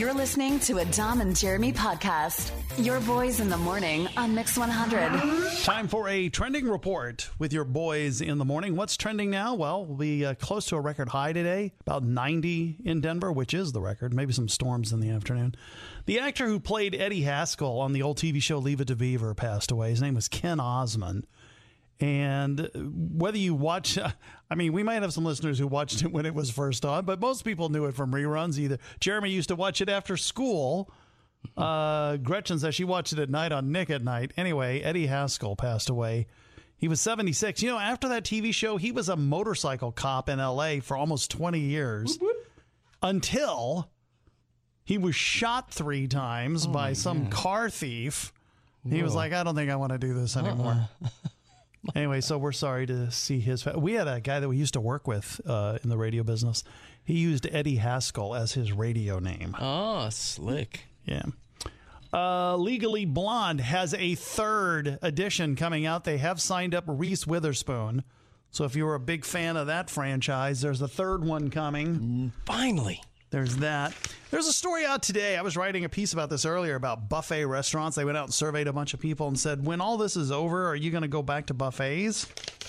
You're listening to a Dom and Jeremy podcast. Your boys in the morning on Mix 100. Time for a trending report with your boys in the morning. What's trending now? Well, we'll be close to a record high today, about 90 in Denver, which is the record. Maybe some storms in the afternoon. The actor who played Eddie Haskell on the old TV show Leave It to Beaver passed away. His name was Ken Osmond. And whether you watch, I mean, we might have some listeners who watched it when it was first on, but most people knew it from reruns either. Jeremy used to watch it after school. Gretchen says she watched it at night on Nick at Night. Anyway, Eddie Haskell passed away. He was 76. You know, after that TV show, he was a motorcycle cop in L.A. for almost 20 years until he was shot 3 times by some car thief. He was like, I don't think I want to do this anymore. Anyway, so we're sorry to see his... We had a guy that we used to work with in the radio business. He used Eddie Haskell as his radio name. Oh, slick. Yeah. Legally Blonde has a 3rd edition coming out. They have signed up Reese Witherspoon. So if you're a big fan of that franchise, there's a 3rd one coming. Finally. There's that. There's a story out today. I was writing a piece about this earlier about buffet restaurants. They went out and surveyed a bunch of people and said, when all this is over, are you going to go back to buffets?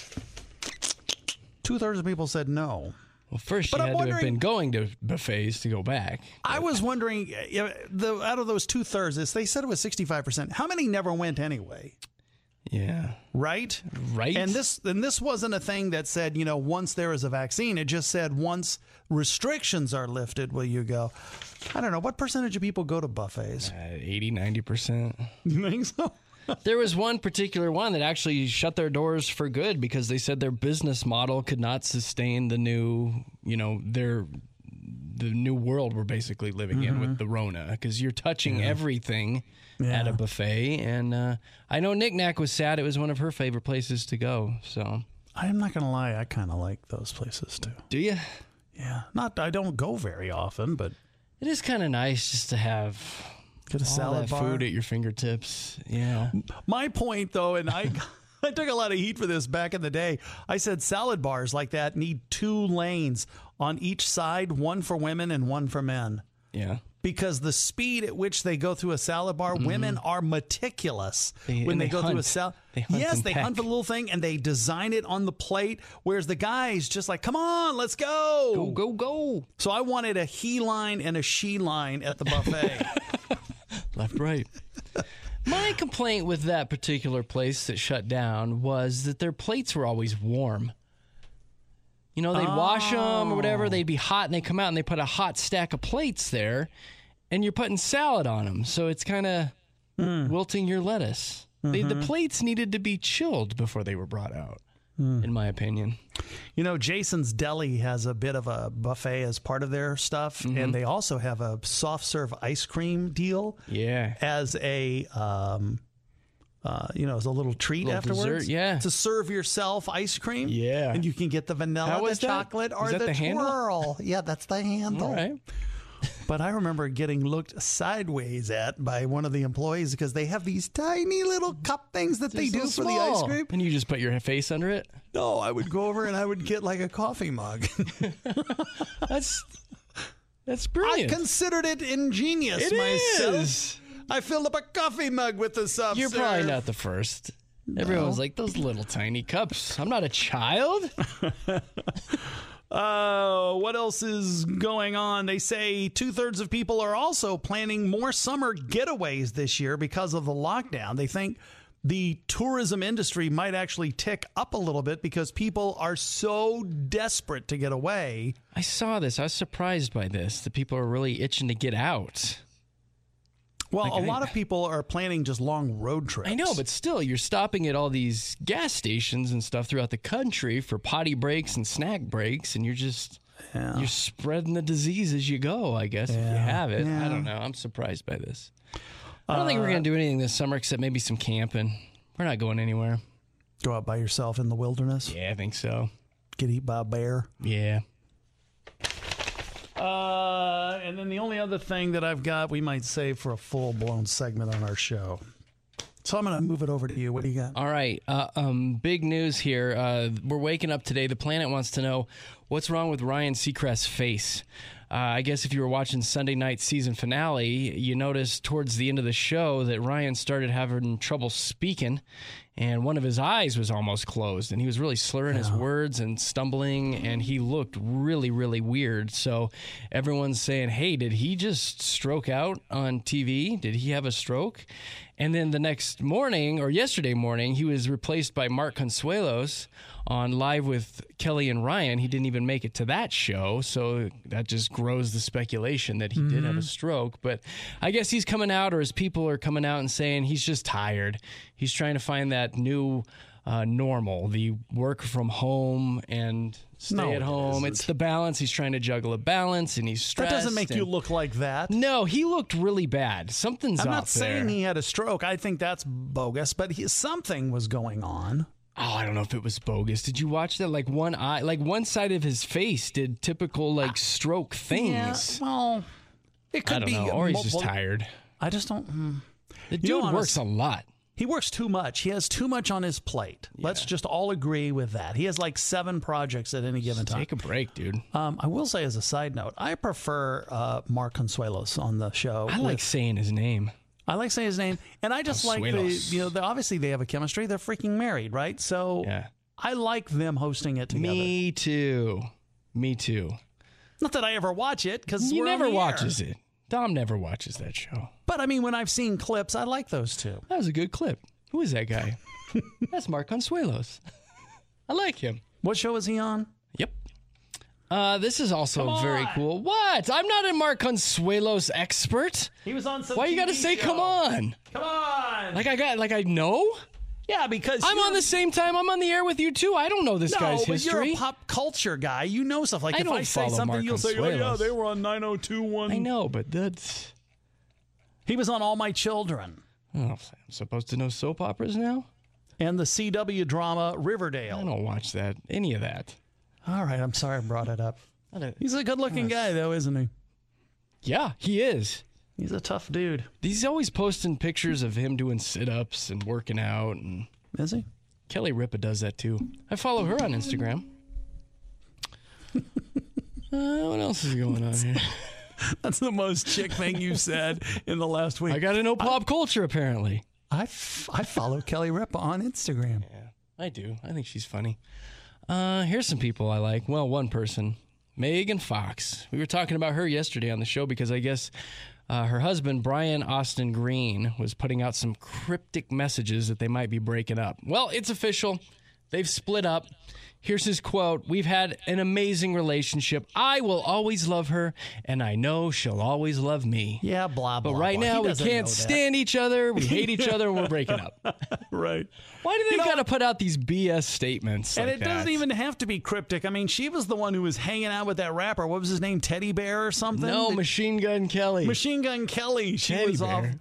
2/3 of people said no. Well, first you had to have been going to buffets to go back. I was wondering, out of those 2/3, they said it was 65%. How many never went anyway? Yeah. Right? Right. And this wasn't a thing that said, you know, once there is a vaccine. It just said once restrictions are lifted, will you go? I don't know. What percentage of people go to buffets? 80, 90%. You think so? There was one particular one that actually shut their doors for good because they said their business model could not sustain the new, you know, the new world we're basically living in with the Rona, because you're touching everything at a buffet. And I know Knick Knack was sad. It was one of her favorite places to go. So I'm not going to lie. I kind of like those places too. Do you? Yeah. I don't go very often, but it is kind of nice just to have get a salad bar, food at your fingertips. Yeah. My point though, and I took a lot of heat for this back in the day. I said salad bars like that need 2 lanes on each side, one for women and one for men. Yeah. Because the speed at which they go through a salad bar, women are meticulous when they go through a salad. Yes, they hunt for the little thing and they design it on the plate, whereas the guys just like, come on, let's go. Go, go, go. So I wanted a he line and a she line at the buffet. Left, right. My complaint with that particular place that shut down was that their plates were always warm. You know, they'd wash them or whatever. They'd be hot, and they come out, and they put a hot stack of plates there, and you're putting salad on them. So it's kind of wilting your lettuce. The plates needed to be chilled before they were brought out, in my opinion. You know, Jason's Deli has a bit of a buffet as part of their stuff, and they also have a soft serve ice cream deal. Yeah. As a... as a little treat afterwards. Dessert, to serve yourself ice cream. Yeah. And you can get the vanilla, the chocolate, or the twirl. Yeah, that's the handle. All right. But I remember getting looked sideways at by one of the employees because they have these tiny little cup things that they do for the ice cream. And you just put your face under it? No, I would go over and I would get like a coffee mug. That's brilliant. I considered it ingenious myself. Is. I filled up a coffee mug with the soft You're serve. probably not the first. No. Everyone's like, those little tiny cups. I'm not a child. What else is going on? They say 2/3 of people are also planning more summer getaways this year because of the lockdown. They think the tourism industry might actually tick up a little bit because people are so desperate to get away. I saw this. I was surprised by this. The people are really itching to get out. Well, a lot of people are planning just long road trips. I know, but still, you're stopping at all these gas stations and stuff throughout the country for potty breaks and snack breaks, and you're just you're spreading the disease as you go, I guess, if you have it. I don't know. I'm surprised by this. I don't think we're going to do anything this summer except maybe some camping. We're not going anywhere. Go out by yourself in the wilderness? Yeah, I think so. Get eaten by a bear? Yeah. And then the only other thing that I've got, we might save for a full-blown segment on our show. So I'm going to move it over to you. What do you got? All right. Big news here. We're waking up today. The planet wants to know what's wrong with Ryan Seacrest's face. I guess if you were watching Sunday night season finale, you noticed towards the end of the show that Ryan started having trouble speaking, and one of his eyes was almost closed, and he was really slurring his words and stumbling, and he looked really, really weird. So everyone's saying, hey, did he just stroke out on TV? Did he have a stroke? And then the next morning, or yesterday morning, he was replaced by Mark Consuelos on Live with Kelly and Ryan. He didn't even make it to that show, so that just grows the speculation that he did have a stroke. But I guess he's coming out, or his people are coming out and saying he's just tired. He's trying to find that new normal, the work from home and stay at home. It's the balance. He's trying to juggle a balance, and he's stressed. That doesn't make you look like that. No, he looked really bad. Something's up there. I'm not saying he had a stroke. I think that's bogus, but something was going on. Oh, I don't know if it was bogus. Did you watch that? Like one eye, like one side of his face did typical like stroke things. Yeah, well, it could be. I don't know. Or he's just tired. I just don't. The dude works a lot. He works too much. He has too much on his plate. Yeah. Let's just all agree with that. He has like 7 projects at any given time. Take a break, dude. I will say as a side note, I prefer Mark Consuelos on the show. I like saying his name. I like saying his name, and I just like obviously they have a chemistry. They're freaking married, right? So yeah. I like them hosting it together. Me too. Not that I ever watch it, because he never watches it. Dom never watches that show. But I mean, when I've seen clips, I like those two. That was a good clip. Who is that guy? That's Mark Consuelos. I like him. What show is he on? Yep. This is also very cool. What? I'm not a Mark Consuelos expert. He was on some Why you got to say come on? Come on. Like I know? Yeah, because I'm on the same time. I'm on the air with you too. I don't know this guy's history. No, but you're a pop culture guy. You know stuff. Like if I say something, Mark you'll say, "Oh yeah, they were on 902.1." I know, but that's. He was on All My Children. Oh, I'm supposed to know soap operas now? And the CW drama Riverdale. I don't watch any of that. All right, I'm sorry I brought it up. He's a good-looking guy, though, isn't he? Yeah, he is. He's a tough dude. He's always posting pictures of him doing sit-ups and working out. And is he? Kelly Ripa does that, too. I follow her on Instagram. What else is going on here? That's the most chick thing you've said in the last week. I got to know pop culture, apparently. I follow Kelly Ripa on Instagram. Yeah, I do. I think she's funny. Here's some people I like. Well, one person, Megan Fox. We were talking about her yesterday on the show because I guess her husband, Brian Austin Green, was putting out some cryptic messages that they might be breaking up. Well, it's official. They've split up. Here's his quote. "We've had an amazing relationship. I will always love her, and I know she'll always love me." Yeah, blah, blah, But right blah. now, we can't stand each other. We hate each other, and we're breaking up. Right. Why do they got to put out these BS statements And like it that? doesn't even have to be cryptic. I mean, she was the one who was hanging out with that rapper. What was his name? Teddy Bear or something? No, Machine Gun Kelly. Machine Gun Kelly. Teddy Bear.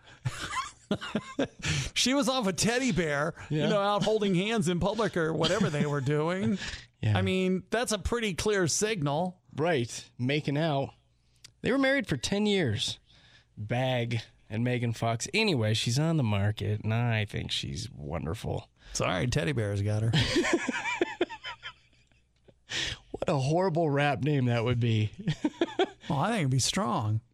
She was off a Teddy Bear, out holding hands in public or whatever they were doing. Yeah. I mean, that's a pretty clear signal. Right. Making out. They were married for 10 years. Bag and Megan Fox. Anyway, she's on the market, and I think she's wonderful. Sorry, Teddy Bear's got her. What a horrible rap name that would be. Well, I think it'd be strong.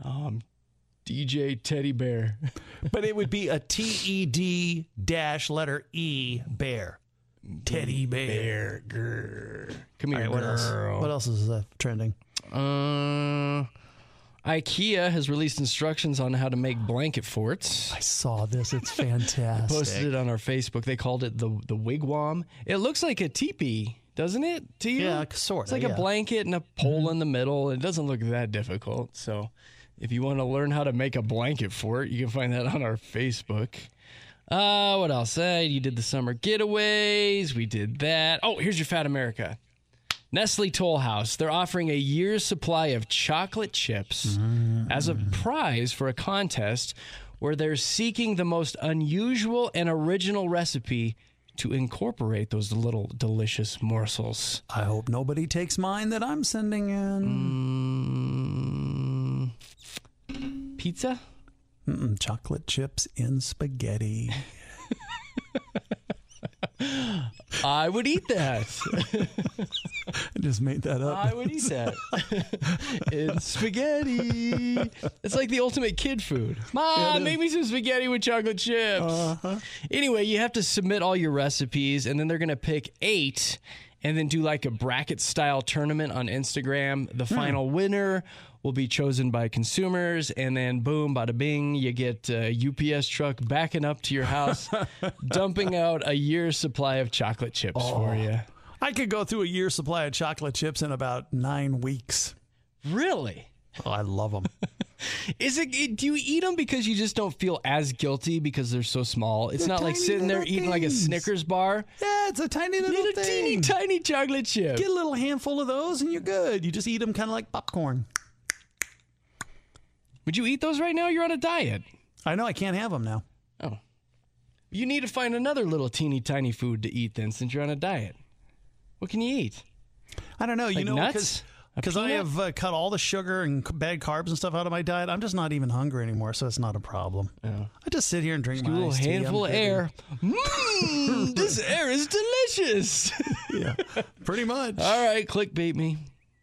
DJ Teddy Bear. But it would be a TED letter E bear. Teddy Bear. Grr. Come here, right, girl. What else is trending? IKEA has released instructions on how to make blanket forts. I saw this. It's fantastic. Posted it on our Facebook. They called it the wigwam. It looks like a teepee, doesn't it, to you? Yeah, sort of. It's like a blanket and a pole in the middle. It doesn't look that difficult. So if you want to learn how to make a blanket fort, you can find that on our Facebook. What else? You did the summer getaways. We did that. Oh, here's your Fat America. Nestle Toll House. They're offering a year's supply of chocolate chips as a prize for a contest where they're seeking the most unusual and original recipe to incorporate those little delicious morsels. I hope nobody takes mine that I'm sending in. Pizza? Chocolate chips in spaghetti. I would eat that. just made that up. I would eat that. It's spaghetti. It's like the ultimate kid food. Mom, make me some spaghetti with chocolate chips. Anyway, you have to submit all your recipes, and then they're going to pick 8 and then do like a bracket-style tournament on Instagram. The final winner will be chosen by consumers, and then boom, bada bing, you get a UPS truck backing up to your house, dumping out a year's supply of chocolate chips for you. I could go through a year's supply of chocolate chips in about 9 weeks. Really? Oh, I love them. Do you eat them because you just don't feel as guilty because they're so small? It's They're not like tiny sitting there little eating like a things. Snickers bar. Yeah, it's a tiny little thing. Teeny tiny chocolate chip. Get a little handful of those and you're good. You just eat them kind of like popcorn. Would you eat those right now? You're on a diet. I know I can't have them now. Oh. You need to find another little teeny tiny food to eat then since you're on a diet. What can you eat? I don't know. Like you know, nuts? because I have cut all the sugar and bad carbs and stuff out of my diet. I'm just not even hungry anymore, so it's not a problem. Oh. I just sit here and drink my A little iced tea. handful I'm of good. air. This air is delicious. Yeah, pretty much. All right, clickbait me.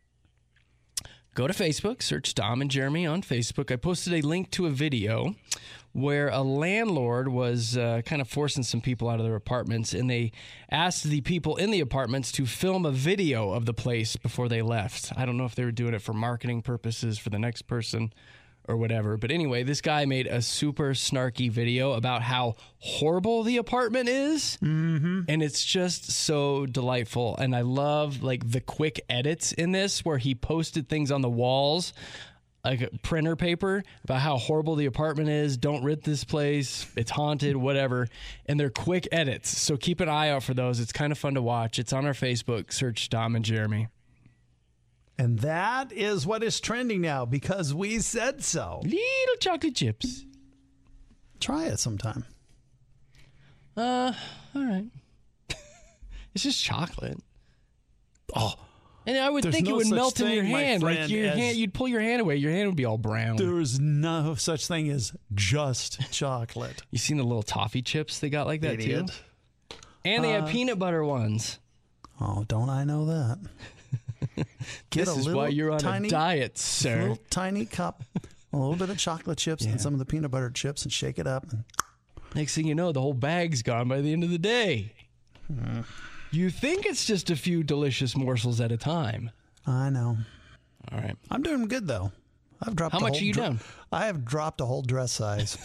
Go to Facebook, search Dom and Jeremy on Facebook. I posted a link to a video where a landlord was kind of forcing some people out of their apartments, and they asked the people in the apartments to film a video of the place before they left. I don't know if they were doing it for marketing purposes for the next person or whatever. But anyway, this guy made a super snarky video about how horrible the apartment is. Mm-hmm. And it's just so delightful. And I love like the quick edits in this where he posted things on the walls, like printer paper, about how horrible the apartment is. Don't rent this place. It's haunted, whatever. And they're quick edits. So keep an eye out for those. It's kind of fun to watch. It's on our Facebook. Search Dom and Jeremy. And that is what is trending now because we said so. Little chocolate chips. Try it sometime. All right. It's just chocolate. Oh, And I would There's think no it would such melt in your thing, my hand. Like friend, your as- hand, you'd pull your hand away. Your hand would be all brown. there's no such thing as just chocolate. You seen the little toffee chips they got like that Idiot. too? And they have peanut butter ones. Oh, don't I know that? Get This a is little why you're on tiny, a diet, sir. little tiny cup, a little bit of chocolate chips and some of the peanut butter chips, and shake it up. And Next thing you know, the whole bag's gone by the end of the day. You think it's just a few delicious morsels at a time. I know. All right. I'm doing good though. I've dropped. How a much whole are you down? I have dropped a whole dress size.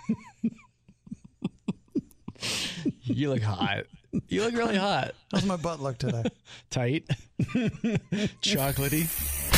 You look hot. You look really hot. How's my butt look today? Tight. Chocolatey.